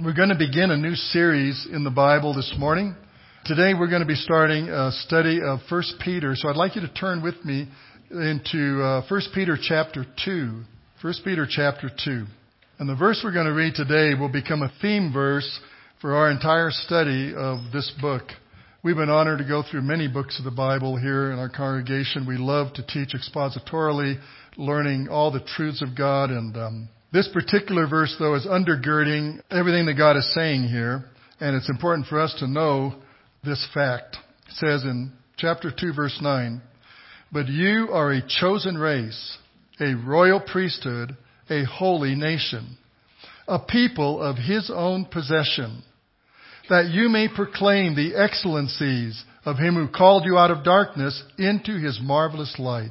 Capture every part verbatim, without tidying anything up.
We're going to begin a new series in the Bible this morning. Today we're going to be starting a study of First Peter. So I'd like you to turn with me into uh, First Peter chapter two. First Peter chapter two. And the verse we're going to read today will become a theme verse for our entire study of this book. We've been honored to go through many books of the Bible here in our congregation. We love to teach expositorily, learning all the truths of God. And um, this particular verse, though, is undergirding everything that God is saying here. And it's important for us to know this fact. It says in chapter two, verse nine, "But you are a chosen race, a royal priesthood, a holy nation, a people of His own possession, that you may proclaim the excellencies of Him who called you out of darkness into His marvelous light.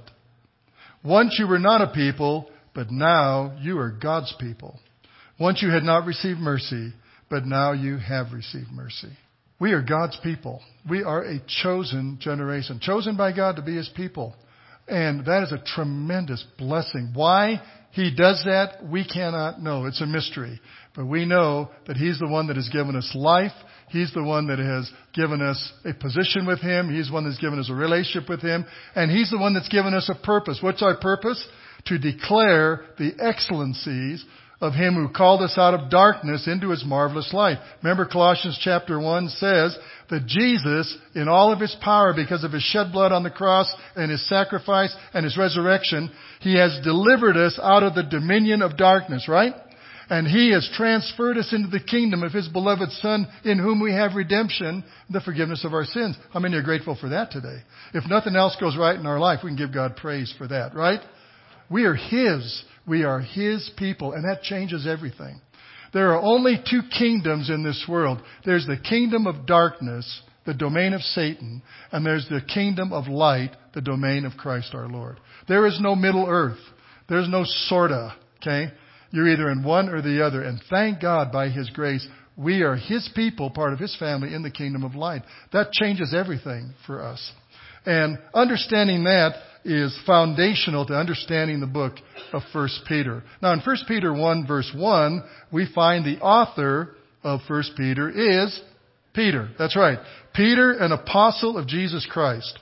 Once you were not a people, but now you are God's people. Once you had not received mercy, but now you have received mercy." We are God's people. We are a chosen generation, chosen by God to be His people. And that is a tremendous blessing. Why He does that, we cannot know. It's a mystery. But we know that He's the one that has given us life. He's the one that has given us a position with Him. He's the one that's given us a relationship with Him. And He's the one that's given us a purpose. What's our purpose? To declare the excellencies of Him who called us out of darkness into His marvelous light. Remember, Colossians chapter one says that Jesus, in all of His power, because of His shed blood on the cross and His sacrifice and His resurrection, He has delivered us out of the dominion of darkness, right? And He has transferred us into the kingdom of His beloved Son, in whom we have redemption, the forgiveness of our sins. How many are grateful for that today? If nothing else goes right in our life, we can give God praise for that, right? We are His. We are His people, and that changes everything. There are only two kingdoms in this world. There's the kingdom of darkness, the domain of Satan, and there's the kingdom of light, the domain of Christ our Lord. There is no middle earth. There's no sorta, okay? You're either in one or the other, and thank God by His grace, we are His people, part of His family in the kingdom of light. That changes everything for us. And understanding that is foundational to understanding the book of First Peter. Now in First Peter one verse one, we find the author of First Peter is Peter. That's right. Peter, an apostle of Jesus Christ.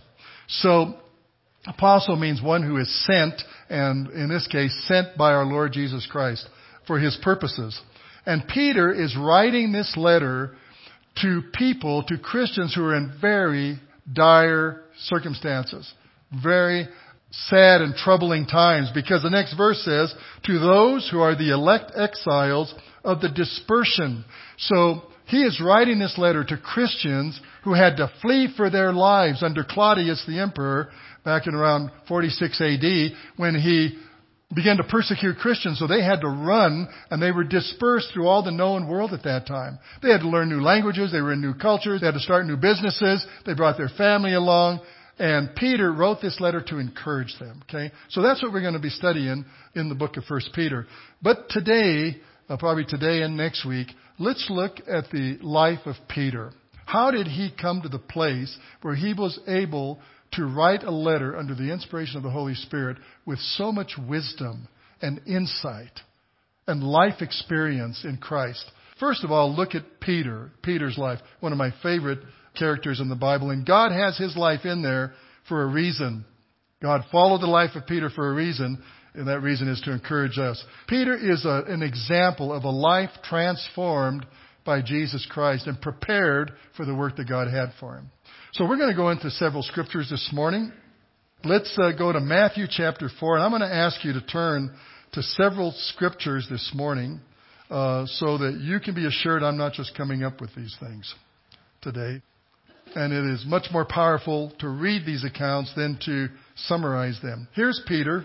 So apostle means one who is sent, and in this case, sent by our Lord Jesus Christ for His purposes. And Peter is writing this letter to people, to Christians who are in very dire circumstances. Very sad and troubling times, because the next verse says, "To those who are the elect exiles of the dispersion." So he is writing this letter to Christians who had to flee for their lives under Claudius the emperor back in around forty-six A D when he began to persecute Christians. So they had to run, and they were dispersed through all the known world at that time. They had to learn new languages. They were in new cultures. They had to start new businesses. They brought their family along. And Peter wrote this letter to encourage them, okay? So that's what we're going to be studying in the book of First Peter. But today, uh, probably today and next week, let's look at the life of Peter. How did he come to the place where he was able to write a letter under the inspiration of the Holy Spirit with so much wisdom and insight and life experience in Christ? First of all, look at Peter, Peter's life, one of my favorite characters in the Bible. And God has his life in there for a reason. God followed the life of Peter for a reason, and that reason is to encourage us. Peter is a, an example of a life transformed by Jesus Christ and prepared for the work that God had for him. So we're going to go into several scriptures this morning. Let's uh, go to Matthew chapter four, and I'm going to ask you to turn to several scriptures this morning uh, so that you can be assured I'm not just coming up with these things today. And it is much more powerful to read these accounts than to summarize them. Here's Peter.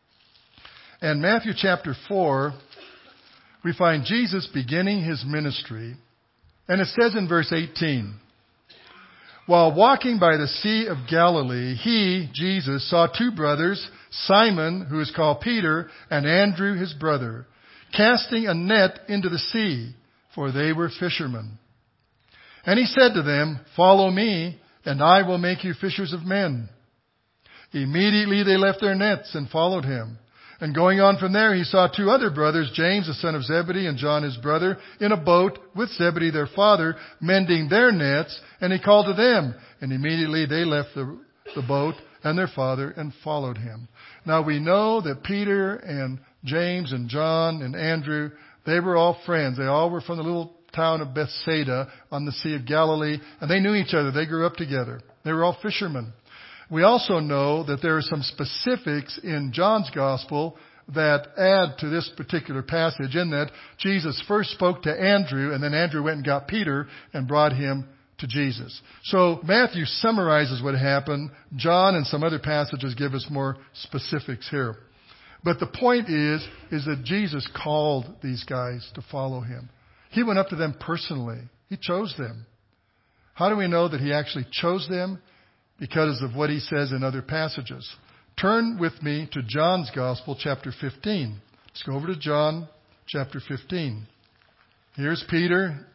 And Matthew chapter four, we find Jesus beginning His ministry. And it says in verse eighteen, "While walking by the Sea of Galilee, He, Jesus, saw two brothers, Simon, who is called Peter, and Andrew his brother, casting a net into the sea, for they were fishermen. And He said to them, 'Follow me, and I will make you fishers of men.' Immediately they left their nets and followed Him. And going on from there, he saw two other brothers, James, the son of Zebedee, and John, his brother, in a boat with Zebedee, their father, mending their nets. And he called to them. And immediately they left the, the boat and their father and followed him. Now we know that Peter and James and John and Andrew, they were all friends. They all were from the little town of Bethsaida on the Sea of Galilee. And they knew each other. They grew up together. They were all fishermen. We also know that there are some specifics in John's Gospel that add to this particular passage, in that Jesus first spoke to Andrew, and then Andrew went and got Peter and brought him to Jesus. So Matthew summarizes what happened. John and some other passages give us more specifics here. But the point is, is that Jesus called these guys to follow him. He went up to them personally. He chose them. How do we know that he actually chose them? Because of what he says in other passages. Turn with me to John's Gospel, chapter fifteen. Let's go over to John, chapter fifteen. Here's Peter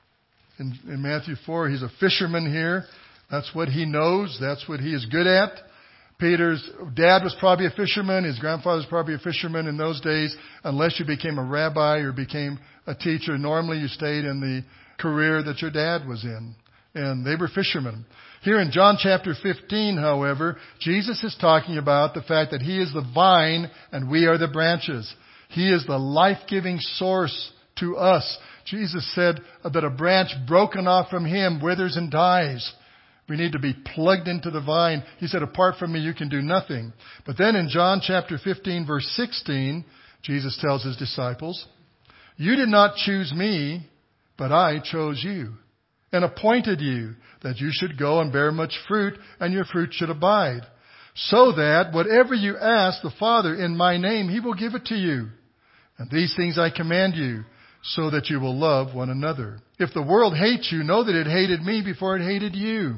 in, in Matthew four. He's a fisherman here. That's what he knows. That's what he is good at. Peter's dad was probably a fisherman. His grandfather was probably a fisherman in those days. Unless you became a rabbi or became a teacher, normally you stayed in the career that your dad was in. And they were fishermen. Here in John chapter fifteen, however, Jesus is talking about the fact that he is the vine and we are the branches. He is the life-giving source to us. Jesus said that a branch broken off from him withers and dies. We need to be plugged into the vine. He said, apart from me, you can do nothing. But then in John chapter fifteen, verse sixteen, Jesus tells his disciples, you did not choose me, but I chose you and appointed you that you should go and bear much fruit, and your fruit should abide, so that whatever you ask the Father in my name, he will give it to you. And these things I command you, so that you will love one another. If the world hates you, know that it hated me before it hated you.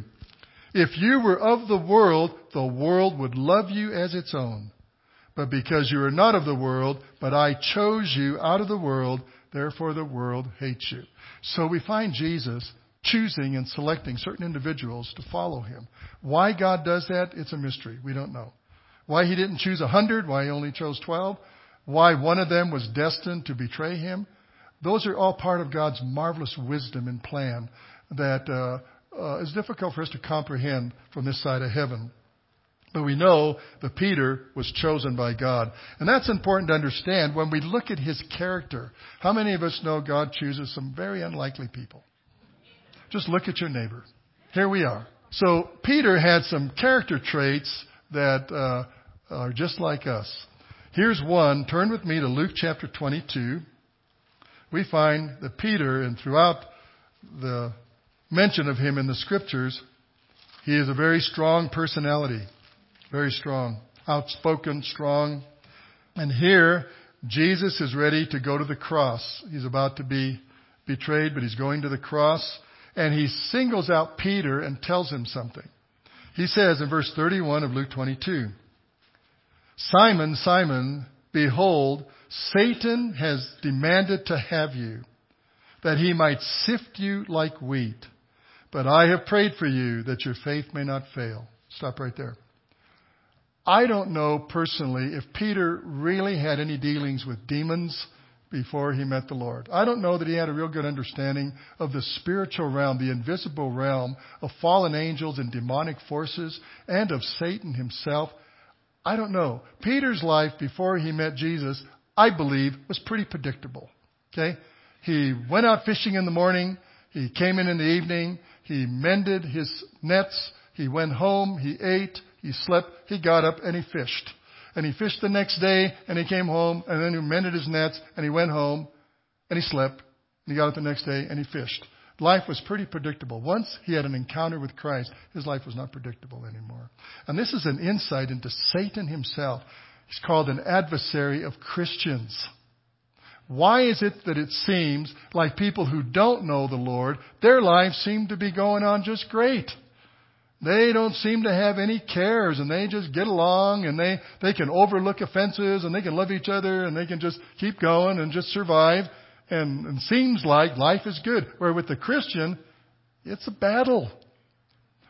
If you were of the world, the world would love you as its own. But because you are not of the world, but I chose you out of the world, therefore the world hates you. So we find Jesus choosing and selecting certain individuals to follow him. Why God does that, it's a mystery. We don't know. Why he didn't choose a hundred, why he only chose twelve, why one of them was destined to betray him. Those are all part of God's marvelous wisdom and plan that uh, uh, is difficult for us to comprehend from this side of heaven. But we know that Peter was chosen by God. And that's important to understand when we look at his character. How many of us know God chooses some very unlikely people? Just look at your neighbor. Here we are. So Peter had some character traits that uh, are just like us. Here's one. Turn with me to Luke chapter twenty-two. We find that Peter, and throughout the mention of him in the scriptures, he is a very strong personality. Very strong. Outspoken, strong. And here, Jesus is ready to go to the cross. He's about to be betrayed, but he's going to the cross. And he singles out Peter and tells him something. He says in verse thirty-one of Luke twenty-two, Simon, Simon, behold, Satan has demanded to have you, that he might sift you like wheat. But I have prayed for you that your faith may not fail. Stop right there. I don't know personally if Peter really had any dealings with demons before he met the Lord. I don't know that he had a real good understanding of the spiritual realm, the invisible realm of fallen angels and demonic forces, and of Satan himself. I don't know. Peter's life before he met Jesus, I believe, was pretty predictable. Okay? He went out fishing in the morning. He came in in the evening. He mended his nets. He went home. He ate. He slept. He got up and he fished. And he fished the next day, and he came home, and then he mended his nets, and he went home, and he slept, and he got up the next day, and he fished. Life was pretty predictable. Once he had an encounter with Christ, his life was not predictable anymore. And this is an insight into Satan himself. He's called an adversary of Christians. Why is it that it seems like people who don't know the Lord, their lives seem to be going on just great? They don't seem to have any cares, and they just get along, and they, they can overlook offenses, and they can love each other, and they can just keep going and just survive. And it seems like life is good. Where with the Christian, it's a battle.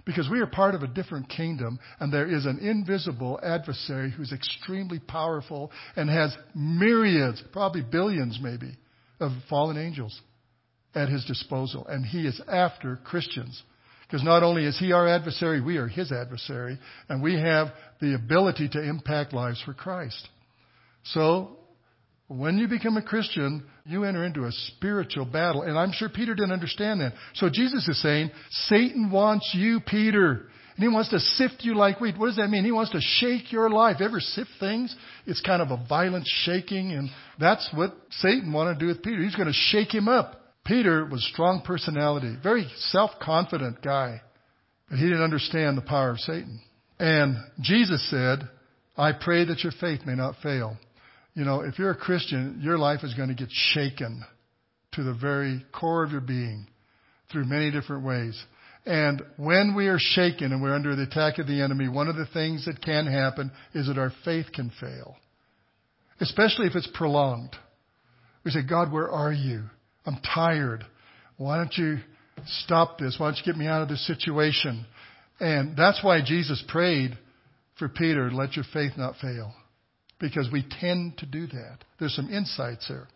Because we are part of a different kingdom, and there is an invisible adversary who's extremely powerful and has myriads, probably billions maybe, of fallen angels at his disposal. And he is after Christians. Because not only is he our adversary, we are his adversary, and we have the ability to impact lives for Christ. So, when you become a Christian, you enter into a spiritual battle. And I'm sure Peter didn't understand that. So Jesus is saying, Satan wants you, Peter. And he wants to sift you like wheat. What does that mean? He wants to shake your life. Ever sift things? It's kind of a violent shaking. And that's what Satan wanted to do with Peter. He's going to shake him up. Peter was strong personality, very self-confident guy. But he didn't understand the power of Satan. And Jesus said, I pray that your faith may not fail. You know, if you're a Christian, your life is going to get shaken to the very core of your being through many different ways. And when we are shaken and we're under the attack of the enemy, one of the things that can happen is that our faith can fail, especially if it's prolonged. We say, God, where are you? I'm tired. Why don't you stop this? Why don't you get me out of this situation? And that's why Jesus prayed for Peter, let your faith not fail. Because we tend to do that. There's some insights there.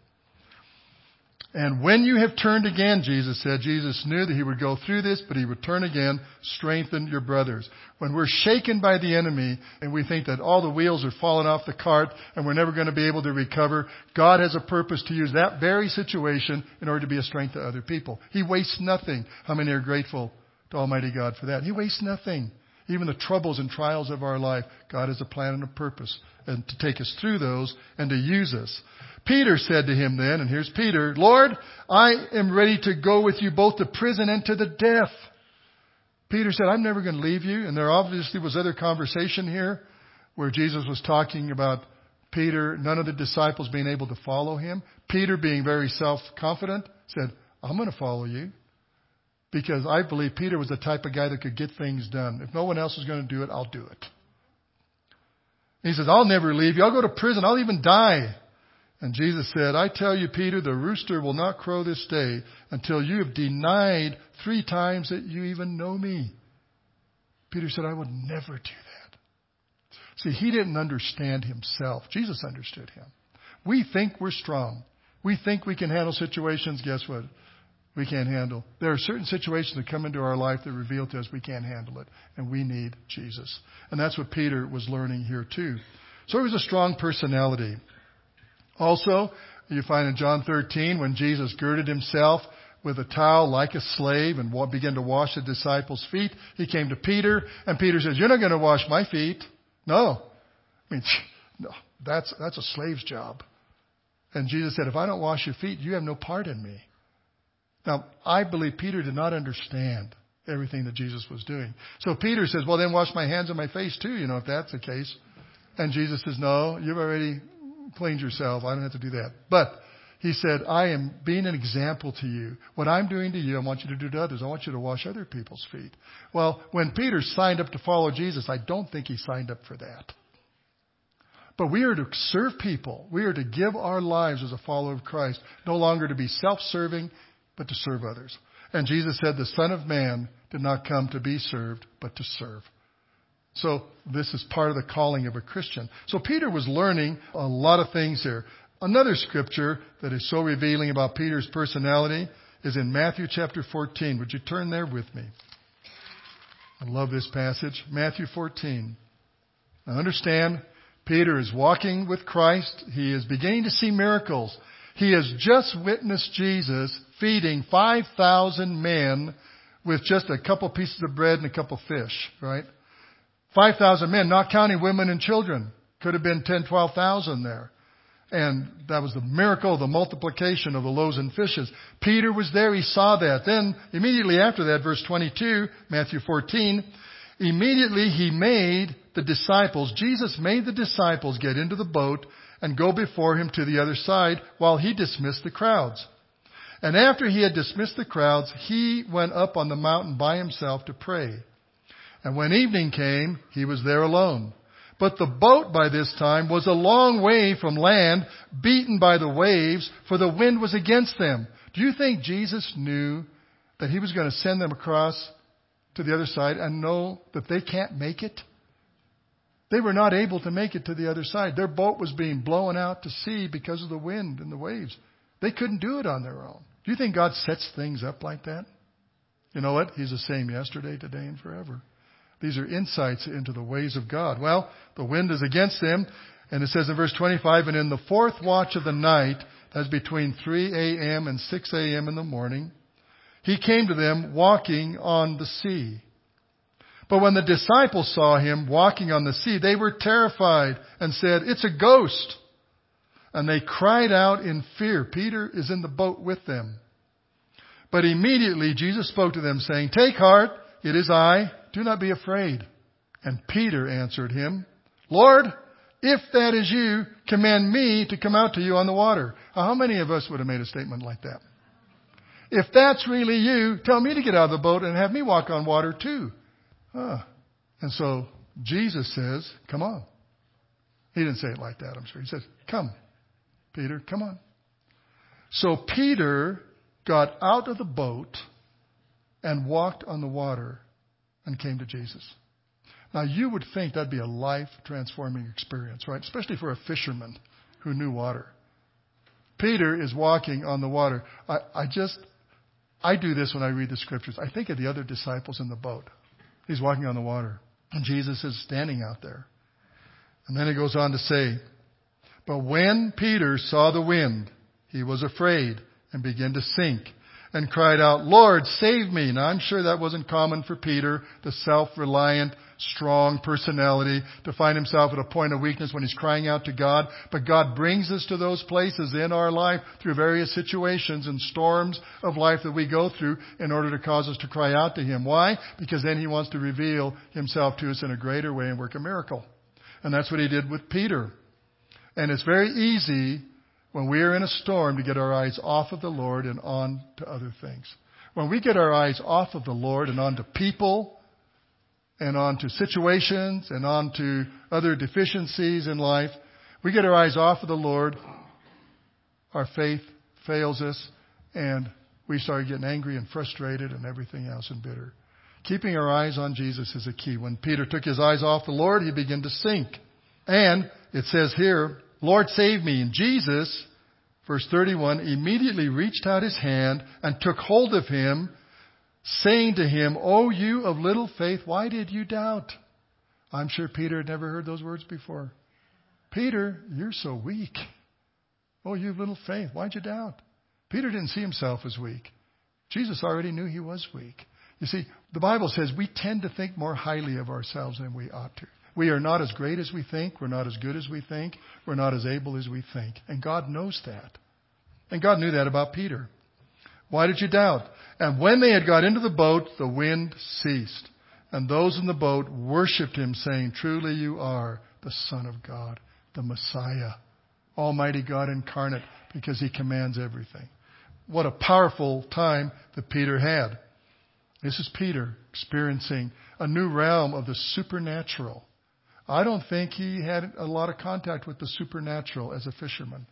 And when you have turned again, Jesus said, Jesus knew that he would go through this, but he would turn again, strengthen your brothers. When we're shaken by the enemy and we think that all the wheels are falling off the cart and we're never going to be able to recover, God has a purpose to use that very situation in order to be a strength to other people. He wastes nothing. How many are grateful to Almighty God for that? He wastes nothing. Even the troubles and trials of our life, God has a plan and a purpose, and to take us through those and to use us. Peter said to him then, and here's Peter, Lord, I am ready to go with you both to prison and to the death. Peter said, I'm never going to leave you. And there obviously was other conversation here where Jesus was talking about Peter, none of the disciples being able to follow him. Peter, being very self-confident, said, I'm going to follow you. Because I believe Peter was the type of guy that could get things done. If no one else is going to do it, I'll do it. He says, I'll never leave you. I'll go to prison. I'll even die. And Jesus said, I tell you, Peter, the rooster will not crow this day until you have denied three times that you even know me. Peter said, I would never do that. See, he didn't understand himself. Jesus understood him. We think we're strong. We think we can handle situations. Guess what? We can't handle. There are certain situations that come into our life that reveal to us we can't handle it. And we need Jesus. And that's what Peter was learning here too. So he was a strong personality. Also, you find in John thirteen when Jesus girded himself with a towel like a slave and began to wash the disciples' feet, he came to Peter and Peter says, you're not going to wash my feet. No. I mean, no, that's, that's a slave's job. And Jesus said, if I don't wash your feet, you have no part in me. Now, I believe Peter did not understand everything that Jesus was doing. So Peter says, well, then wash my hands and my face too, you know, if that's the case. And Jesus says, no, you've already cleaned yourself. I don't have to do that. But he said, I am being an example to you. What I'm doing to you, I want you to do to others. I want you to wash other people's feet. Well, when Peter signed up to follow Jesus, I don't think he signed up for that. But we are to serve people. We are to give our lives as a follower of Christ, no longer to be self-serving, but to serve others. And Jesus said, the Son of Man did not come to be served, but to serve. So this is part of the calling of a Christian. So Peter was learning a lot of things here. Another scripture that is so revealing about Peter's personality is in Matthew chapter fourteen. Would you turn there with me? I love this passage. Matthew fourteen. Now understand, Peter is walking with Christ. He is beginning to see miracles. He has just witnessed Jesus feeding five thousand men with just a couple pieces of bread and a couple fish, right? five thousand men, not counting women and children. Could have been ten, twelve thousand there. And that was the miracle, the multiplication of the loaves and fishes. Peter was there. He saw that. Then immediately after that, verse twenty-two, Matthew fourteen, immediately he made the disciples, Jesus made the disciples get into the boat and go before him to the other side while he dismissed the crowds. And after he had dismissed the crowds, he went up on the mountain by himself to pray. And when evening came, he was there alone. But the boat by this time was a long way from land, beaten by the waves, for the wind was against them. Do you think Jesus knew that he was going to send them across to the other side and know that they can't make it? They were not able to make it to the other side. Their boat was being blown out to sea because of the wind and the waves. They couldn't do it on their own. Do you think God sets things up like that? You know what? He's the same yesterday, today, and forever. These are insights into the ways of God. Well, the wind is against them. And it says in verse twenty-five, and in the fourth watch of the night, that's between three a.m. and six a.m. in the morning, he came to them walking on the sea. But when the disciples saw him walking on the sea, they were terrified and said, it's a ghost. And they cried out in fear. Peter is in the boat with them. But immediately Jesus spoke to them, saying, take heart, it is I. Do not be afraid. And Peter answered him, Lord, if that is you, command me to come out to you on the water. Now, how many of us would have made a statement like that? If that's really you, tell me to get out of the boat and have me walk on water too. Huh. And so Jesus says, come on. He didn't say it like that, I'm sure. He says, come, Peter, come on. So Peter got out of the boat and walked on the water and came to Jesus. Now, you would think that'd be a life-transforming experience, right? Especially for a fisherman who knew water. Peter is walking on the water. I, I just, I do this when I read the scriptures. I think of the other disciples in the boat. He's walking on the water, and Jesus is standing out there. And then he goes on to say, but when Peter saw the wind, he was afraid and began to sink and cried out, Lord, save me. Now, I'm sure that wasn't common for Peter, the self-reliant, strong personality, to find himself at a point of weakness when he's crying out to God. But God brings us to those places in our life through various situations and storms of life that we go through in order to cause us to cry out to Him. Why? Because then He wants to reveal Himself to us in a greater way and work a miracle. And that's what He did with Peter. And it's very easy when we are in a storm to get our eyes off of the Lord and on to other things. When we get our eyes off of the Lord and on to people and on to situations and on to other deficiencies in life, we get our eyes off of the Lord, our faith fails us, and we start getting angry and frustrated and everything else and bitter. Keeping our eyes on Jesus is a key. When Peter took his eyes off the Lord, he began to sink. And it says here, Lord, save me. And Jesus, verse thirty-one, immediately reached out His hand and took hold of him, saying to him, O you of little faith, why did you doubt? I'm sure Peter had never heard those words before. Peter, you're so weak. Oh, you of little faith, why'd you doubt? Peter didn't see himself as weak. Jesus already knew he was weak. You see, the Bible says we tend to think more highly of ourselves than we ought to. We are not as great as we think. We're not as good as we think. We're not as able as we think. And God knows that. And God knew that about Peter. Why did you doubt? And when they had got into the boat, the wind ceased. And those in the boat worshipped Him, saying, truly you are the Son of God, the Messiah, Almighty God incarnate, because He commands everything. What a powerful time that Peter had. This is Peter experiencing a new realm of the supernatural. I don't think he had a lot of contact with the supernatural as a fisherman.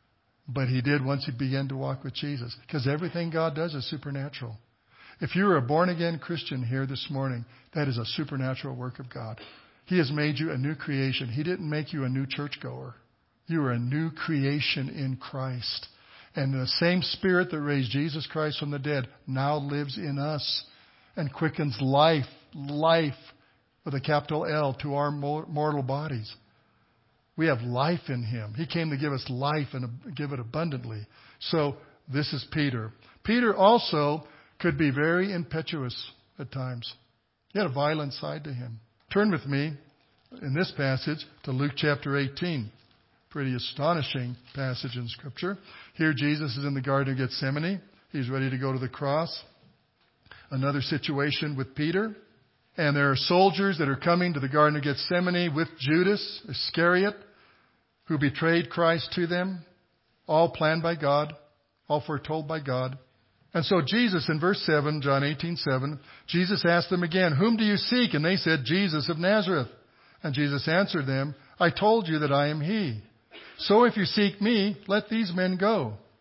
But he did once he began to walk with Jesus. Because everything God does is supernatural. If you're a born-again Christian here this morning, that is a supernatural work of God. He has made you a new creation. He didn't make you a new churchgoer. You are a new creation in Christ. And the same Spirit that raised Jesus Christ from the dead now lives in us and quickens life, life with a capital L, to our mortal bodies. We have life in Him. He came to give us life and give it abundantly. So this is Peter. Peter also could be very impetuous at times. He had a violent side to him. Turn with me in this passage to Luke chapter eighteen. Pretty astonishing passage in Scripture. Here Jesus is in the Garden of Gethsemane. He's ready to go to the cross. Another situation with Peter. And there are soldiers that are coming to the Garden of Gethsemane with Judas Iscariot, who betrayed Christ to them. All planned by God, all foretold by God. And so Jesus, in verse seven, John eighteen seven, Jesus asked them again, whom do you seek? And they said, Jesus of Nazareth. And Jesus answered them, I told you that I am He. So if you seek me, let these men go.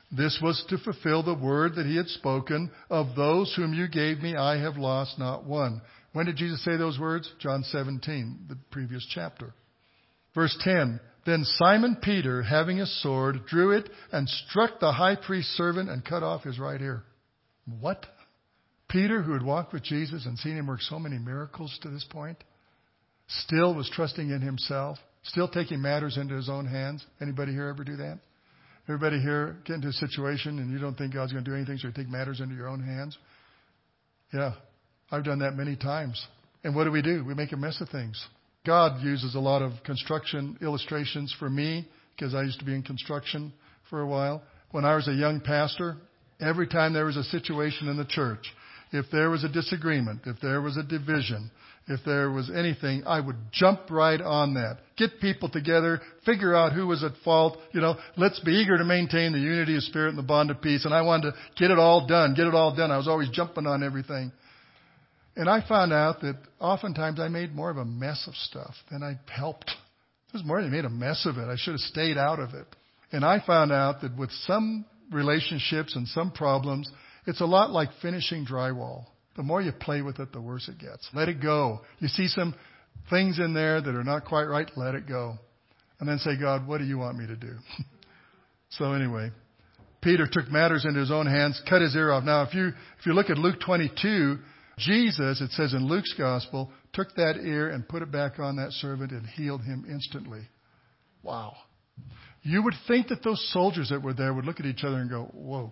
This was to fulfill the word that he had spoken, of those whom you gave me, I have lost not one. When did Jesus say those words? John seventeen, the previous chapter. Verse ten, then Simon Peter, having a sword, drew it and struck the high priest's servant and cut off his right ear. What? Peter, who had walked with Jesus and seen him work so many miracles to this point, still was trusting in himself, still taking matters into his own hands. Anybody here ever do that? Everybody here get into a situation and you don't think God's going to do anything, so you take matters into your own hands? Yeah, I've done that many times. And what do we do? We make a mess of things. God uses a lot of construction illustrations for me, because I used to be in construction for a while. When I was a young pastor, every time there was a situation in the church, if there was a disagreement, if there was a division, if there was anything, I would jump right on that. Get people together, figure out who was at fault. You know, let's be eager to maintain the unity of spirit and the bond of peace. And I wanted to get it all done, get it all done. I was always jumping on everything. And I found out that oftentimes I made more of a mess of stuff than I helped. It was more than I made a mess of it. I should have stayed out of it. And I found out that with some relationships and some problems, it's a lot like finishing drywall. The more you play with it, the worse it gets. Let it go. You see some things in there that are not quite right, let it go. And then say, God, what do you want me to do? So anyway, Peter took matters into his own hands, cut his ear off. Now, if you if you look at Luke twenty-two, Jesus, it says in Luke's gospel, took that ear and put it back on that servant and healed him instantly. Wow. You would think that those soldiers that were there would look at each other and go, whoa.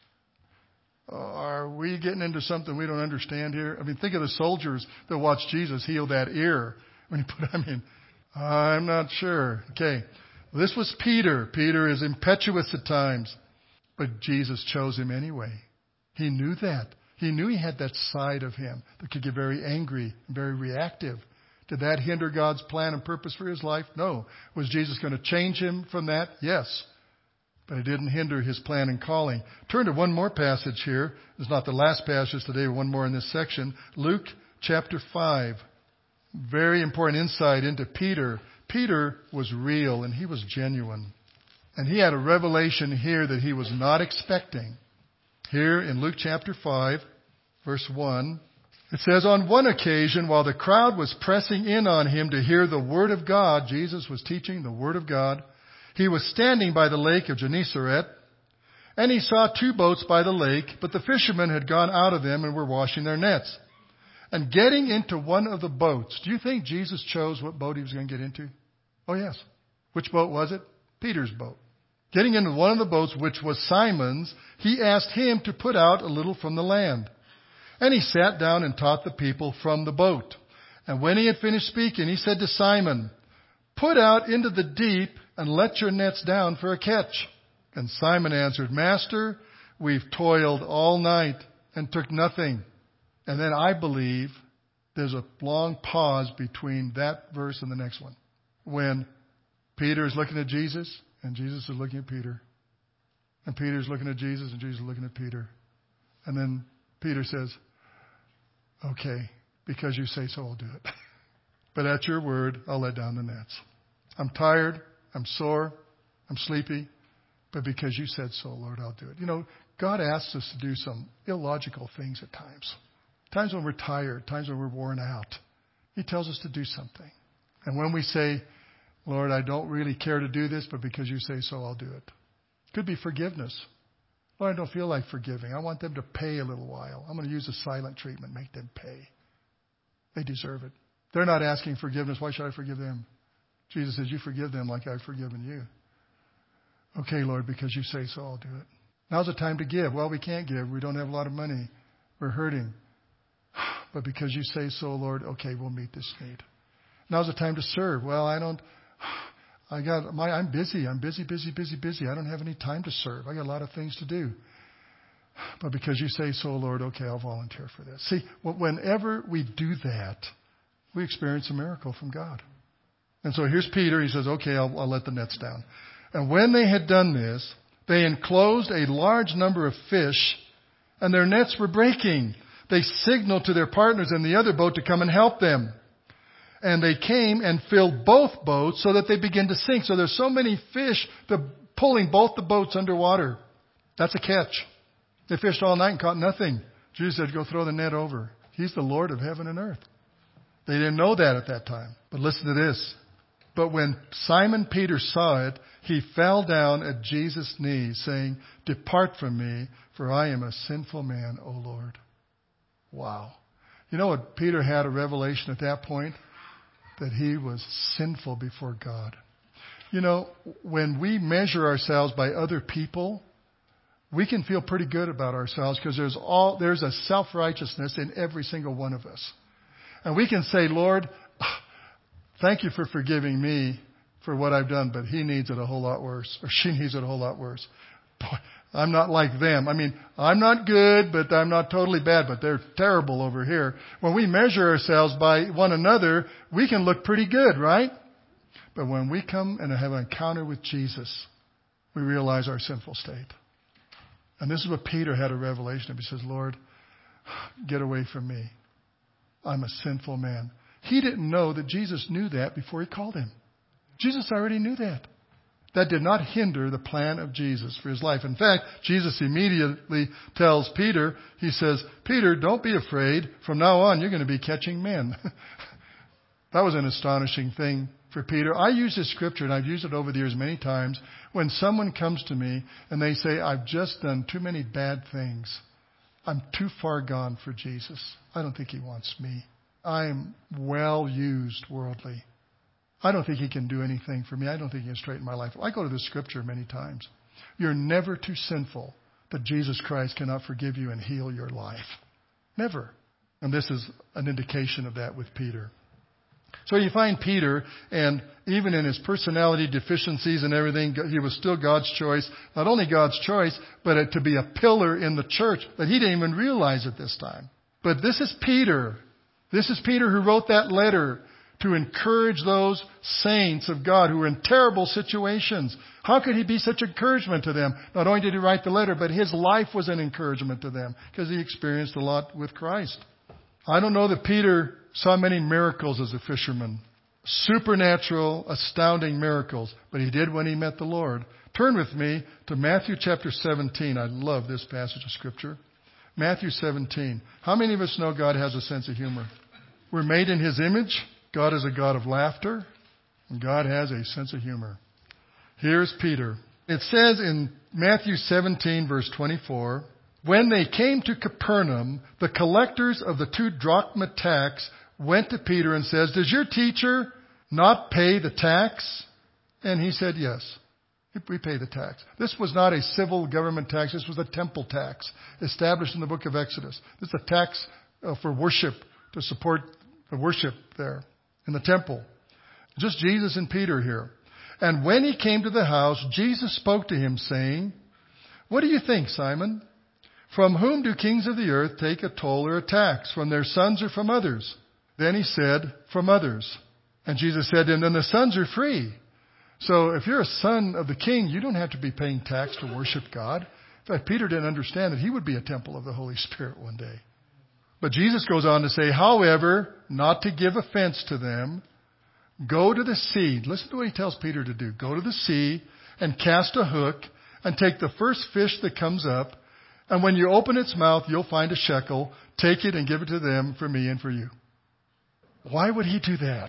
Are we getting into something we don't understand here? I mean, think of the soldiers that watched Jesus heal that ear. When he put, I mean, I'm not sure. Okay. This was Peter. Peter is impetuous at times, but Jesus chose him anyway. He knew that. He knew he had that side of him that could get very angry and very reactive. Did that hinder God's plan and purpose for his life? No. Was Jesus going to change him from that? Yes. But it didn't hinder his plan and calling. Turn to one more passage here. It's not the last passage today, one more in this section. Luke chapter five. Very important insight into Peter. Peter was real and he was genuine. And he had a revelation here that he was not expecting. Here in Luke chapter five, verse one, it says, on one occasion, while the crowd was pressing in on him to hear the word of God, Jesus was teaching the word of God. He was standing by the lake of Gennesaret, and he saw two boats by the lake, but the fishermen had gone out of them and were washing their nets. And getting into one of the boats, do you think Jesus chose what boat he was going to get into? Oh, yes. Which boat was it? Peter's boat. Getting into one of the boats, which was Simon's, he asked him to put out a little from the land. And he sat down and taught the people from the boat. And when he had finished speaking, he said to Simon, put out into the deep and let your nets down for a catch. And Simon answered, Master, we've toiled all night and took nothing. And then I believe there's a long pause between that verse and the next one. When Peter is looking at Jesus and Jesus is looking at Peter. And Peter's looking at Jesus and Jesus is looking at Peter. And then Peter says, okay, because you say so, I'll do it. But at your word, I'll let down the nets. I'm tired. I'm sore. I'm sleepy. But because you said so, Lord, I'll do it. You know, God asks us to do some illogical things at times. Times when we're tired. Times when we're worn out. He tells us to do something. And when we say, Lord, I don't really care to do this, but because you say so, I'll do it. Could be forgiveness. Lord, I don't feel like forgiving. I want them to pay a little while. I'm going to use a silent treatment. Make them pay. They deserve it. They're not asking forgiveness. Why should I forgive them? Jesus says, you forgive them like I've forgiven you. Okay, Lord, because you say so, I'll do it. Now's the time to give. Well, we can't give. We don't have a lot of money. We're hurting. But because you say so, Lord, okay, we'll meet this need. Now's the time to serve. Well, I don't, I got my, I'm busy. I'm busy, busy, busy, busy. I don't have any time to serve. I got a lot of things to do. But because you say so, Lord, okay, I'll volunteer for this. See, whenever we do that, we experience a miracle from God. And so here's Peter. He says, okay, I'll, I'll let the nets down. And when they had done this, they enclosed a large number of fish, and their nets were breaking. They signaled to their partners in the other boat to come and help them. And they came and filled both boats so that they began to sink. So there's so many fish, they're pulling both the boats underwater. That's a catch. They fished all night and caught nothing. Jesus said, go throw the net over. He's the Lord of heaven and earth. They didn't know that at that time. But listen to this. But when Simon Peter saw it, he fell down at Jesus' knees, saying, depart from me, for I am a sinful man, O Lord. Wow. You know what? Peter had a revelation at that point? That he was sinful before God. You know, when we measure ourselves by other people, we can feel pretty good about ourselves because there's all there's a self-righteousness in every single one of us. And we can say, Lord, thank you for forgiving me for what I've done, but he needs it a whole lot worse, or she needs it a whole lot worse. Boy, I'm not like them. I mean, I'm not good, but I'm not totally bad, but they're terrible over here. When we measure ourselves by one another, we can look pretty good, right? But when we come and have an encounter with Jesus, we realize our sinful state. And this is what Peter had a revelation of. He says, Lord, get away from me. I'm a sinful man. He didn't know that Jesus knew that before he called him. Jesus already knew that. That did not hinder the plan of Jesus for his life. In fact, Jesus immediately tells Peter, he says, Peter, don't be afraid. From now on, you're going to be catching men. That was an astonishing thing for Peter. I use this scripture, and I've used it over the years many times, when someone comes to me and they say, I've just done too many bad things. I'm too far gone for Jesus. I don't think he wants me. I'm well used worldly. I don't think he can do anything for me. I don't think he can straighten my life. I go to this scripture many times. You're never too sinful that Jesus Christ cannot forgive you and heal your life. Never. And this is an indication of that with Peter. So you find Peter, and even in his personality deficiencies and everything, he was still God's choice. Not only God's choice, but to be a pillar in the church that he didn't even realize at this time. But this is Peter. This is Peter who wrote that letter to encourage those saints of God who were in terrible situations. How could he be such encouragement to them? Not only did he write the letter, but his life was an encouragement to them because he experienced a lot with Christ. I don't know that Peter saw many miracles as a fisherman. Supernatural, astounding miracles. But he did when he met the Lord. Turn with me to Matthew chapter seventeen. I love this passage of Scripture. Matthew seventeen. How many of us know God has a sense of humor? We're made in his image. God is a God of laughter. And God has a sense of humor. Here's Peter. It says in Matthew seventeen, verse twenty-four, when they came to Capernaum, the collectors of the two drachma tax went to Peter and says, does your teacher not pay the tax? And he said, yes, we pay the tax. This was not a civil government tax. This was a temple tax established in the book of Exodus. This is a tax uh, for worship, to support the worship there in the temple. Just Jesus and Peter here. And when he came to the house, Jesus spoke to him saying, what do you think, Simon? From whom do kings of the earth take a toll or a tax? From their sons or from others? Then he said, from others. And Jesus said to him, then the sons are free. So if you're a son of the king, you don't have to be paying tax to worship God. In fact, Peter didn't understand that he would be a temple of the Holy Spirit one day. But Jesus goes on to say, however, not to give offense to them, go to the sea. Listen to what he tells Peter to do. Go to the sea and cast a hook and take the first fish that comes up. And when you open its mouth, you'll find a shekel. Take it and give it to them for me and for you. Why would he do that?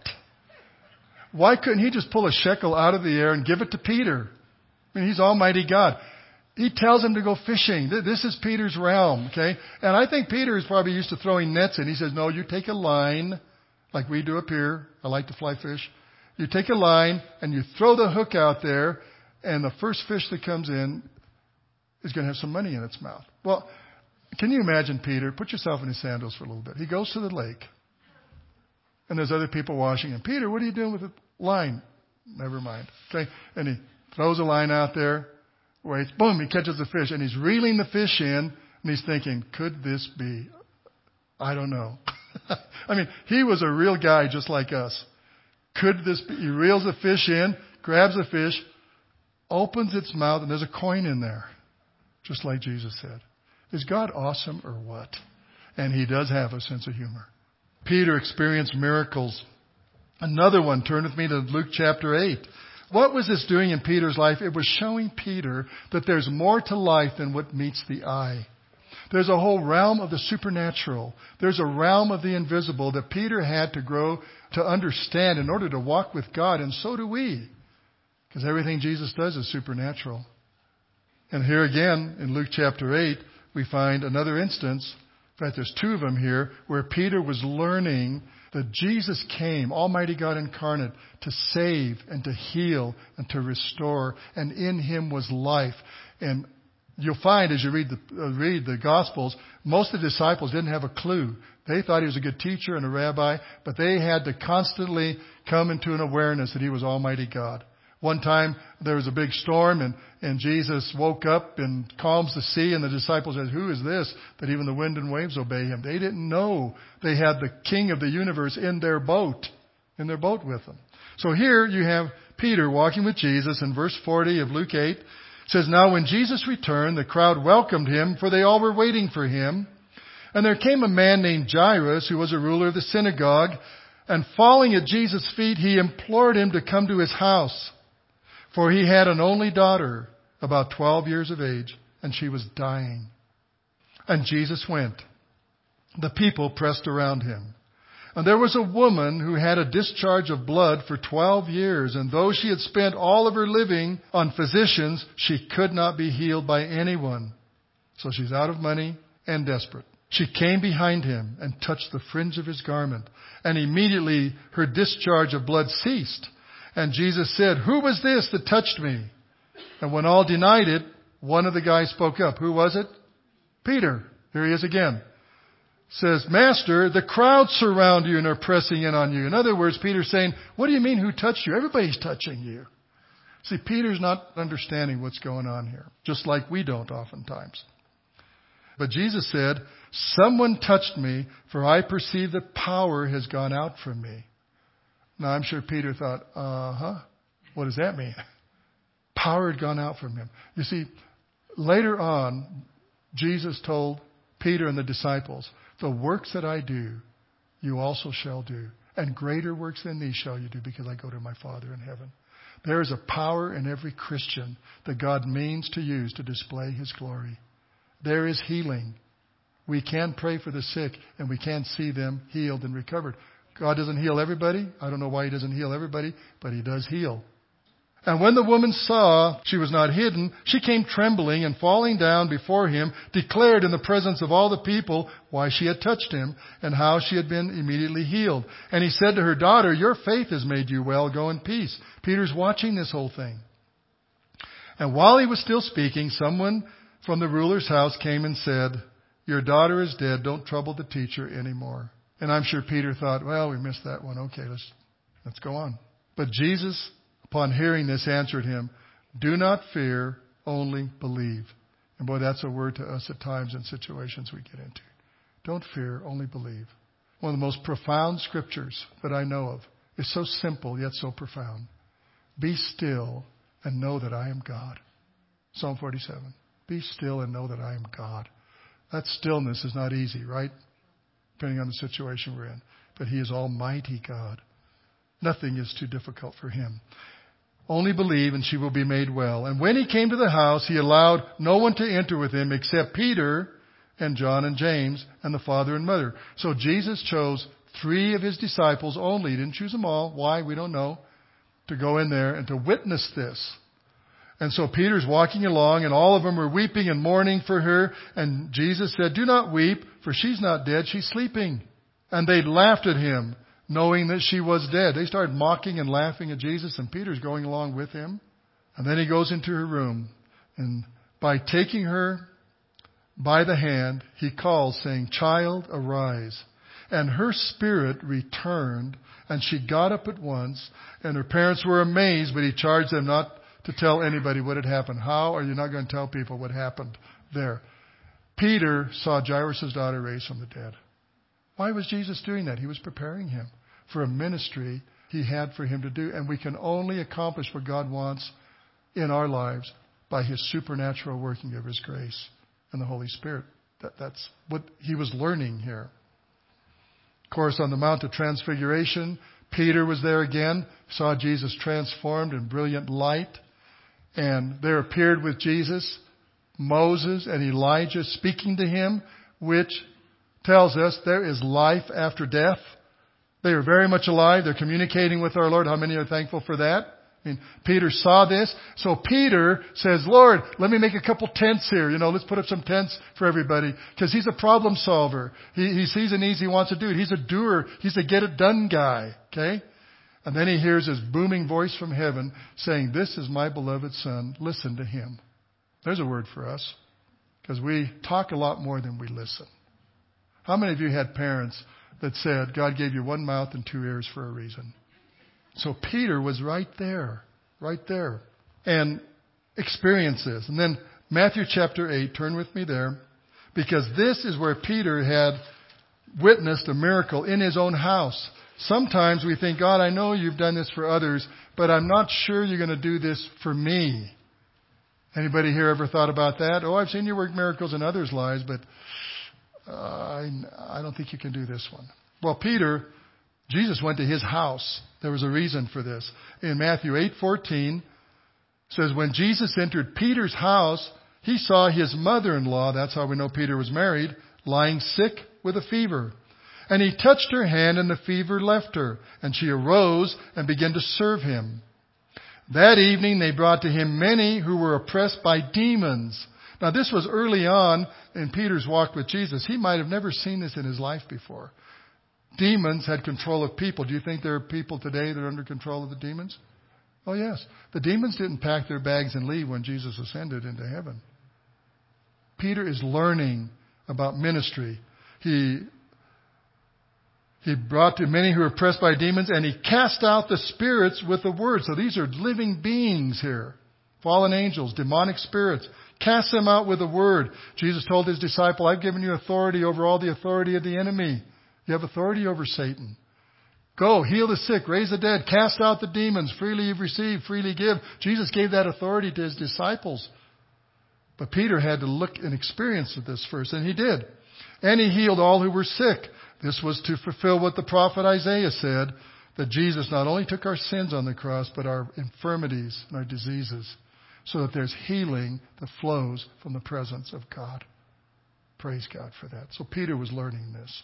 Why couldn't he just pull a shekel out of the air and give it to Peter? I mean, he's Almighty God. He tells him to go fishing. This is Peter's realm, okay? And I think Peter is probably used to throwing nets in. He says, no, you take a line, like we do up here. I like to fly fish. You take a line and you throw the hook out there, and the first fish that comes in is going to have some money in its mouth. Well, can you imagine Peter? Put yourself in his sandals for a little bit. He goes to the lake, and there's other people washing him. Peter, what are you doing with the line? Never mind. Okay, and he throws a line out there, waits, boom, he catches the fish, and he's reeling the fish in, and he's thinking, could this be? I don't know. I mean, he was a real guy just like us. Could this be? He reels the fish in, grabs the fish, opens its mouth, and there's a coin in there. Just like Jesus said. Is God awesome or what? And he does have a sense of humor. Peter experienced miracles. Another one, turn with me to Luke chapter eight. what was this doing in Peter's life? It was showing Peter that there's more to life than what meets the eye. There's a whole realm of the supernatural. There's a realm of the invisible that Peter had to grow to understand in order to walk with God, and so do we. Because everything Jesus does is supernatural. And here again, in Luke chapter eight, we find another instance. In fact, there's two of them here, where Peter was learning that Jesus came, Almighty God incarnate, to save and to heal and to restore. And in Him was life. And you'll find as you read the, uh, read the Gospels, most of the disciples didn't have a clue. They thought He was a good teacher and a rabbi, but they had to constantly come into an awareness that He was Almighty God. One time there was a big storm and, and Jesus woke up and calms the sea, and the disciples said, "Who is this that even the wind and waves obey Him?" They didn't know they had the King of the universe in their boat, in their boat with them. So here you have Peter walking with Jesus in verse forty of Luke eight. It says, "Now when Jesus returned, the crowd welcomed Him, for they all were waiting for Him. And there came a man named Jairus, who was a ruler of the synagogue, and falling at Jesus' feet, he implored Him to come to his house. For he had an only daughter, about twelve years of age, and she was dying. And Jesus went. The people pressed around Him. And there was a woman who had a discharge of blood for twelve years, and though she had spent all of her living on physicians, she could not be healed by anyone. So she's out of money and desperate. She came behind Him and touched the fringe of His garment, and immediately her discharge of blood ceased. And Jesus said, 'Who was this that touched me?' And when all denied it, one of the guys spoke up. Who was it? Peter. Here he is again. Says, 'Master, the crowd surround you and are pressing in on you.'" In other words, Peter's saying, "What do you mean, who touched you? Everybody's touching you." See, Peter's not understanding what's going on here, just like we don't oftentimes. But Jesus said, "Someone touched me, for I perceive that power has gone out from me." Now, I'm sure Peter thought, uh-huh, what does that mean? Power had gone out from him. You see, later on, Jesus told Peter and the disciples, "The works that I do, you also shall do. And greater works than these shall you do, because I go to my Father in heaven." There is a power in every Christian that God means to use to display His glory. There is healing. We can pray for the sick, and we can see them healed and recovered. God doesn't heal everybody. I don't know why He doesn't heal everybody, but He does heal. And when the woman saw she was not hidden, she came trembling, and falling down before Him, declared in the presence of all the people why she had touched Him and how she had been immediately healed. And He said to her, "Daughter, your faith has made you well. Go in peace." Peter's watching this whole thing. And while he was still speaking, someone from the ruler's house came and said, "Your daughter is dead. Don't trouble the teacher anymore." And I'm sure Peter thought, well, we missed that one. Okay, let's, let's go on. But Jesus, upon hearing this, answered him, "Do not fear, only believe." And boy, that's a word to us at times in situations we get into. Don't fear, only believe. One of the most profound scriptures that I know of is so simple yet so profound. Be still and know that I am God. Psalm forty-seven. Be still and know that I am God. That stillness is not easy, right? Depending on the situation we're in. But He is Almighty God. Nothing is too difficult for Him. Only believe and she will be made well. And when He came to the house, He allowed no one to enter with Him except Peter and John and James and the father and mother. So Jesus chose three of His disciples only. He didn't choose them all. Why? We don't know. To go in there and to witness this. And so Peter's walking along, and all of them were weeping and mourning for her. And Jesus said, "Do not weep, for she's not dead, she's sleeping." And they laughed at Him, knowing that she was dead. They started mocking and laughing at Jesus, and Peter's going along with Him. And then He goes into her room, and by taking her by the hand, He calls, saying, "Child, arise." And her spirit returned, and she got up at once, and her parents were amazed, but He charged them not to tell anybody what had happened. How are you not going to tell people what happened there? Peter saw Jairus' daughter raised from the dead. Why was Jesus doing that? He was preparing him for a ministry He had for him to do. And we can only accomplish what God wants in our lives by His supernatural working of His grace and the Holy Spirit. That, that's what He was learning here. Of course, on the Mount of Transfiguration, Peter was there again, saw Jesus transformed in brilliant light. And there appeared with Jesus Moses and Elijah speaking to him, which tells us there is life after death. They are very much alive. They're communicating with our Lord. How many are thankful for that? I mean, Peter saw this. So Peter says, Lord, let me make a couple tents here. You know, let's put up some tents for everybody. Because he's a problem solver. He, he sees a need, he wants to do it. He's a doer. He's a get-it-done guy. Okay? And then he hears his booming voice from heaven saying, this is my beloved Son. Listen to him. There's a word for us. Because we talk a lot more than we listen. How many of you had parents that said, God gave you one mouth and two ears for a reason? So Peter was right there, right there, and experienced this. And then Matthew chapter eight, turn with me there, because this is where Peter had witnessed a miracle in his own house. Sometimes we think, God, I know you've done this for others, but I'm not sure you're going to do this for me. Anybody here ever thought about that? Oh, I've seen you work miracles in others' lives, but uh, I, I don't think you can do this one. Well, Peter, Jesus went to his house. There was a reason for this. In Matthew eight fourteen, it says, when Jesus entered Peter's house, he saw his mother-in-law, that's how we know Peter was married, lying sick with a fever. And he touched her hand, and the fever left her, and she arose and began to serve him. That evening they brought to him many who were oppressed by demons. Now this was early on in Peter's walk with Jesus. He might have never seen this in his life before. Demons had control of people. Do you think there are people today that are under control of the demons? Oh, yes. The demons didn't pack their bags and leave when Jesus ascended into heaven. Peter is learning about ministry. He, he brought to many who were oppressed by demons, and he cast out the spirits with the word. So these are living beings here. Fallen angels, demonic spirits. Cast them out with the word. Jesus told his disciple, I've given you authority over all the authority of the enemy. You have authority over Satan. Go, heal the sick, raise the dead, cast out the demons. Freely you've received, freely give. Jesus gave that authority to his disciples. But Peter had to look and experience this first, and he did. And he healed all who were sick. This was to fulfill what the prophet Isaiah said, that Jesus not only took our sins on the cross, but our infirmities and our diseases, so that there's healing that flows from the presence of God. Praise God for that. So Peter was learning this.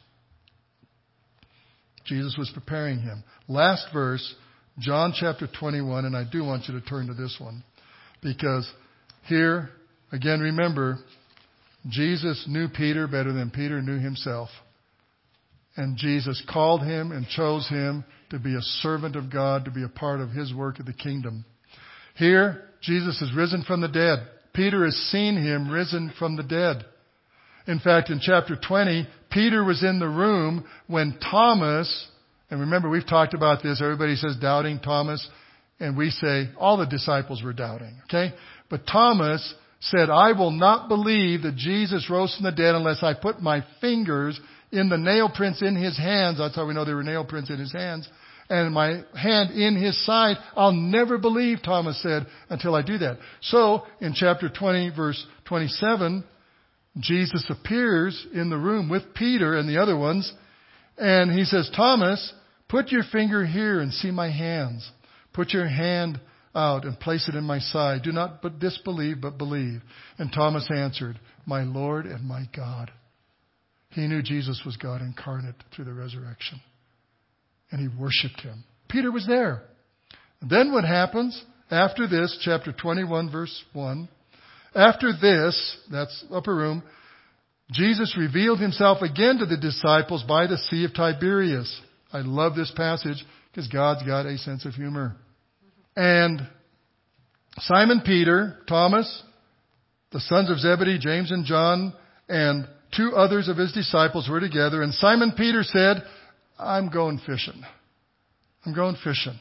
Jesus was preparing him. Last verse, John chapter twenty-one, and I do want you to turn to this one. Because here, again, remember, Jesus knew Peter better than Peter knew himself. And Jesus called him and chose him to be a servant of God, to be a part of his work of the kingdom. Here, Jesus is risen from the dead. Peter has seen him risen from the dead. In fact, in chapter twenty, Peter was in the room when Thomas, and remember we've talked about this, everybody says doubting Thomas, and we say all the disciples were doubting, okay? But Thomas said, I will not believe that Jesus rose from the dead unless I put my fingers in the nail prints in his hands. That's how we know there were nail prints in his hands. And my hand in his side. I'll never believe, Thomas said, until I do that. So, in chapter twenty, verse twenty-seven, Jesus appears in the room with Peter and the other ones, and he says, Thomas, put your finger here and see my hands. Put your hand out and place it in my side. Do not but disbelieve, but believe. And Thomas answered, my Lord and my God. He knew Jesus was God incarnate through the resurrection. And he worshipped him. Peter was there. And then what happens? After this, chapter twenty-one, verse one. After this, that's upper room, Jesus revealed himself again to the disciples by the Sea of Tiberias. I love this passage because God's got a sense of humor. And Simon Peter, Thomas, the sons of Zebedee, James and John, and two others of his disciples were together. And Simon Peter said, I'm going fishing. I'm going fishing.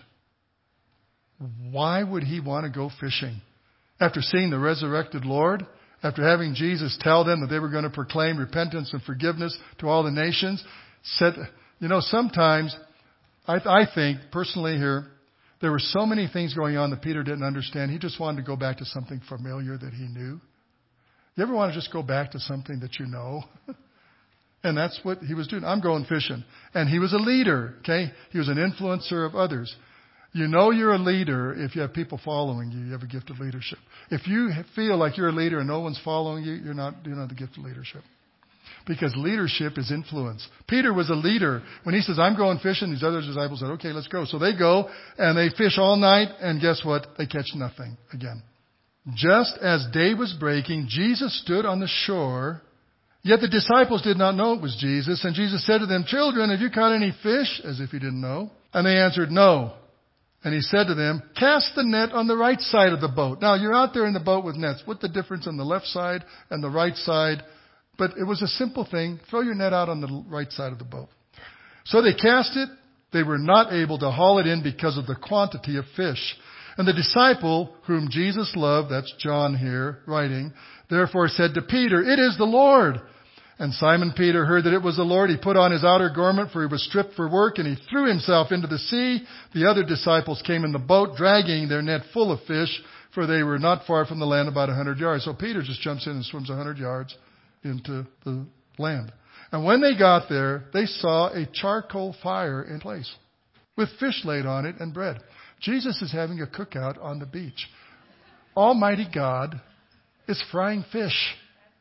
Why would he want to go fishing? After seeing the resurrected Lord, after having Jesus tell them that they were going to proclaim repentance and forgiveness to all the nations, said, you know, sometimes I, I think personally here, there were so many things going on that Peter didn't understand. He just wanted to go back to something familiar that he knew. You ever want to just go back to something that you know? And that's what he was doing. I'm going fishing. And he was a leader, okay? He was an influencer of others. You know you're a leader if you have people following you. You have a gift of leadership. If you feel like you're a leader and no one's following you, you're not, you don't have the gift of leadership. Because leadership is influence. Peter was a leader. When he says, I'm going fishing, these other disciples said, okay, let's go. So they go and they fish all night, and guess what? They catch nothing again. Just as day was breaking, Jesus stood on the shore. Yet the disciples did not know it was Jesus. And Jesus said to them, children, have you caught any fish? As if he didn't know. And they answered, no. And he said to them, cast the net on the right side of the boat. Now, you're out there in the boat with nets. What's the difference on the left side and the right side? But it was a simple thing. Throw your net out on the right side of the boat. So they cast it. They were not able to haul it in because of the quantity of fish. And the disciple whom Jesus loved, that's John here writing, therefore said to Peter, it is the Lord. And Simon Peter heard that it was the Lord. He put on his outer garment, for he was stripped for work, and he threw himself into the sea. The other disciples came in the boat, dragging their net full of fish, for they were not far from the land, about a hundred yards. So Peter just jumps in and swims a hundred yards into the land. And when they got there, they saw a charcoal fire in place with fish laid on it and bread. Jesus is having a cookout on the beach. Almighty God is frying fish.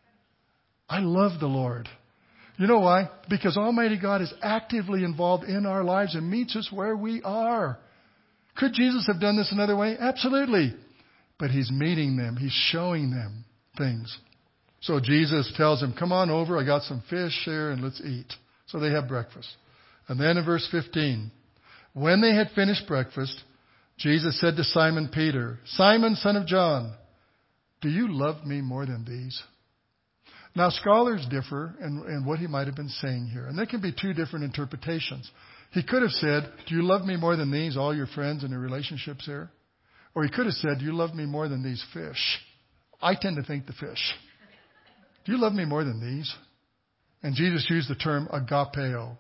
I love the Lord. You know why? Because Almighty God is actively involved in our lives and meets us where we are. Could Jesus have done this another way? Absolutely. But he's meeting them. He's showing them things. So Jesus tells them, come on over. I got some fish here and let's eat. So they have breakfast. And then in verse fifteen, when they had finished breakfast, Jesus said to Simon Peter, Simon, son of John, do you love me more than these? Now, scholars differ in, in what he might have been saying here. And there can be two different interpretations. He could have said, do you love me more than these, all your friends and your relationships here? Or he could have said, do you love me more than these fish? I tend to think the fish. Do you love me more than these? And Jesus used the term agapeo.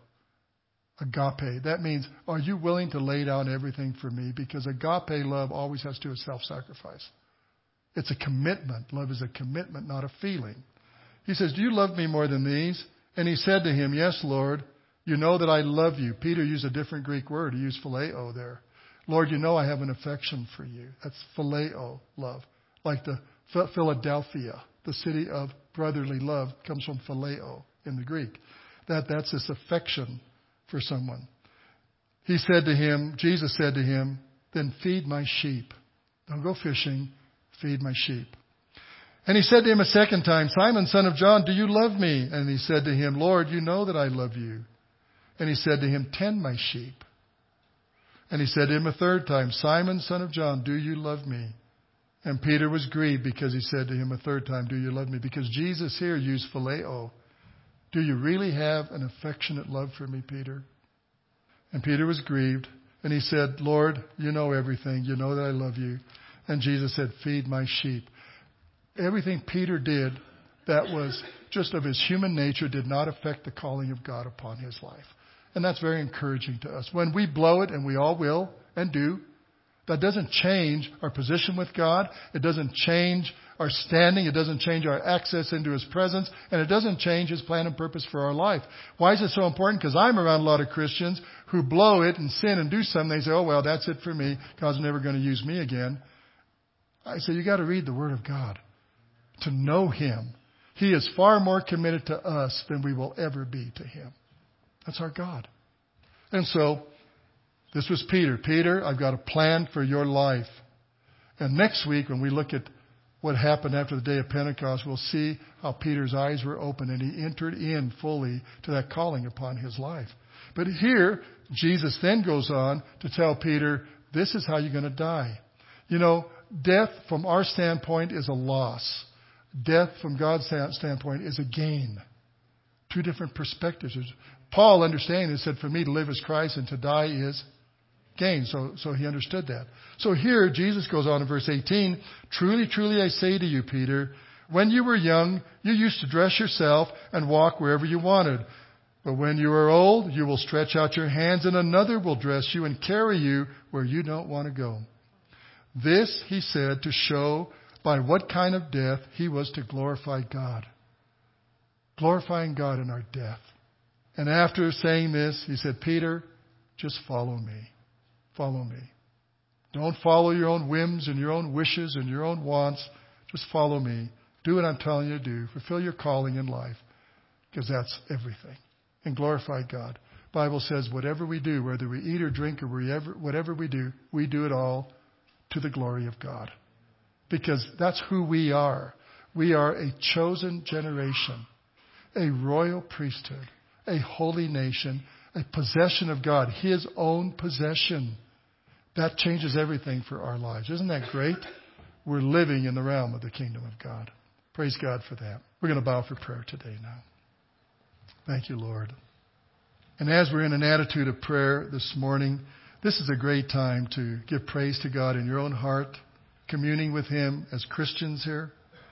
Agape. That means, are you willing to lay down everything for me? Because agape love always has to do with self-sacrifice. It's a commitment. Love is a commitment, not a feeling. He says, do you love me more than these? And he said to him, yes, Lord, you know that I love you. Peter used a different Greek word. He used phileo there. Lord, you know I have an affection for you. That's phileo love. Like the Philadelphia, the city of brotherly love, comes from phileo in the Greek. That, that's this affection for someone. He said to him, Jesus said to him, then feed my sheep. Don't go fishing, feed my sheep. And he said to him a second time, Simon, son of John, do you love me? And he said to him, Lord, you know that I love you. And he said to him, tend my sheep. And he said to him a third time, Simon, son of John, do you love me? And Peter was grieved because he said to him a third time, do you love me? Because Jesus here used phileo. Do you really have an affectionate love for me, Peter? And Peter was grieved. And he said, Lord, you know everything. You know that I love you. And Jesus said, feed my sheep. Everything Peter did that was just of his human nature did not affect the calling of God upon his life. And that's very encouraging to us. When we blow it, and we all will and do, that doesn't change our position with God. It doesn't change our standing. It doesn't change our access into his presence. And it doesn't change his plan and purpose for our life. Why is it so important? Because I'm around a lot of Christians who blow it and sin and do something. They say, oh, well, that's it for me. God's never going to use me again. I say, you got to read the Word of God to know him. He is far more committed to us than we will ever be to him. That's our God. And so, this was Peter. Peter, I've got a plan for your life. And next week, when we look at what happened after the day of Pentecost, we'll see how Peter's eyes were open and he entered in fully to that calling upon his life. But here, Jesus then goes on to tell Peter, this is how you're going to die. You know, death from our standpoint is a loss. Death from God's standpoint is a gain. Two different perspectives. Paul, understanding this, said, for me to live is Christ and to die is gain. So, so he understood that. So here, Jesus goes on in verse eighteen, truly, truly I say to you, Peter, when you were young, you used to dress yourself and walk wherever you wanted. But when you are old, you will stretch out your hands and another will dress you and carry you where you don't want to go. This, he said, to show by what kind of death he was to glorify God. glorifying God in our death. And after saying this, he said, Peter, just follow me. Follow me. Don't follow your own whims and your own wishes and your own wants. Just follow me. Do what I'm telling you to do. Fulfill your calling in life, because that's everything. And glorify God. The Bible says whatever we do, whether we eat or drink or whatever, whatever we do, we do it all to the glory of God. Because that's who we are. We are a chosen generation, a royal priesthood, a holy nation, a possession of God, His own possession. That changes everything for our lives. Isn't that great? We're living in the realm of the kingdom of God. Praise God for that. We're going to bow for prayer today now. Thank you, Lord. And as we're in an attitude of prayer this morning, this is a great time to give praise to God in your own heart, communing with Him as Christians here,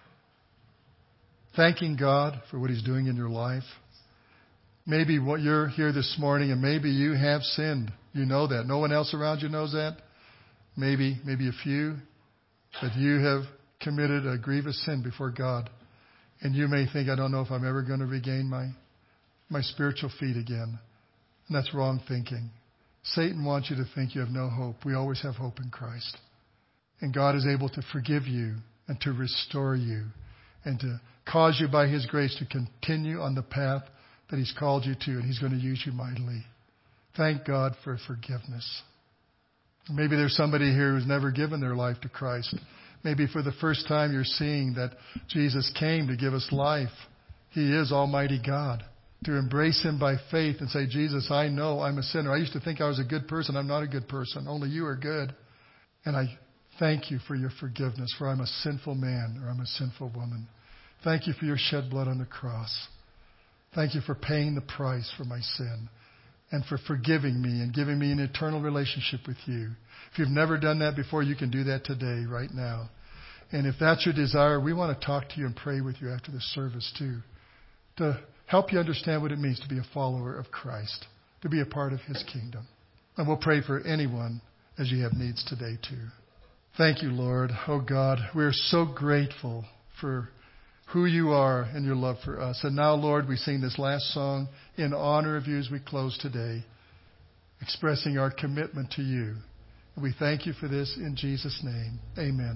thanking God for what He's doing in your life. Maybe what you're here this morning, and maybe you have sinned. You know that. No one else around you knows that. Maybe, maybe a few. But you have committed a grievous sin before God. And you may think, I don't know if I'm ever going to regain my, my spiritual feet again. And that's wrong thinking. Satan wants you to think you have no hope. We always have hope in Christ. And God is able to forgive you and to restore you and to cause you by His grace to continue on the path that He's called you to, and He's going to use you mightily. Thank God for forgiveness. Maybe there's somebody here who's never given their life to Christ. Maybe for the first time you're seeing that Jesus came to give us life. He is Almighty God. To embrace Him by faith and say, Jesus, I know I'm a sinner. I used to think I was a good person. I'm not a good person. Only you are good. And I thank you for your forgiveness, for I'm a sinful man or I'm a sinful woman. Thank you for your shed blood on the cross. Thank you for paying the price for my sin and for forgiving me and giving me an eternal relationship with you. If you've never done that before, you can do that today, right now. And if that's your desire, we want to talk to you and pray with you after the service too, to help you understand what it means to be a follower of Christ, to be a part of His kingdom. And we'll pray for anyone as you have needs today too. Thank you, Lord. Oh God, we're so grateful for who you are and your love for us. And now, Lord, we sing this last song in honor of you as we close today, expressing our commitment to you. And we thank you for this in Jesus' name. Amen.